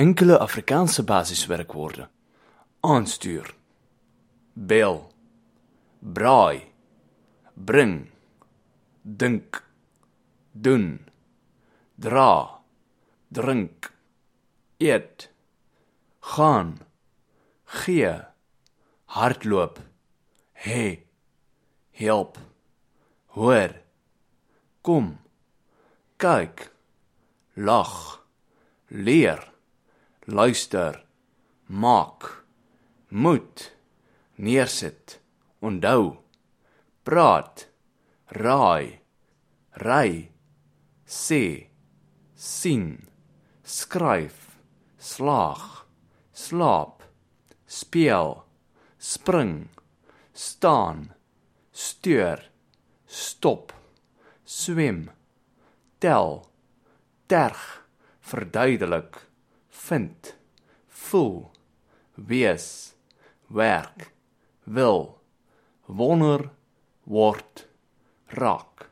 enkele Afrikaanse basiswerkwoorde. Aanstuur, bel, braai, bring, dink, doen, dra, drink, eet, gaan, gee, hardloop, hê, help, hoor, kom, kyk, lag, leer, luister, maak, moet, neersit, onthou, praat, raai, ry, sê, sien, skryf, slaag, slaap, speel, spring, staan, steur, stop, swem, tel, terg, verduidelik, vind, voel, wees, werk, wil, wonder, word, raak.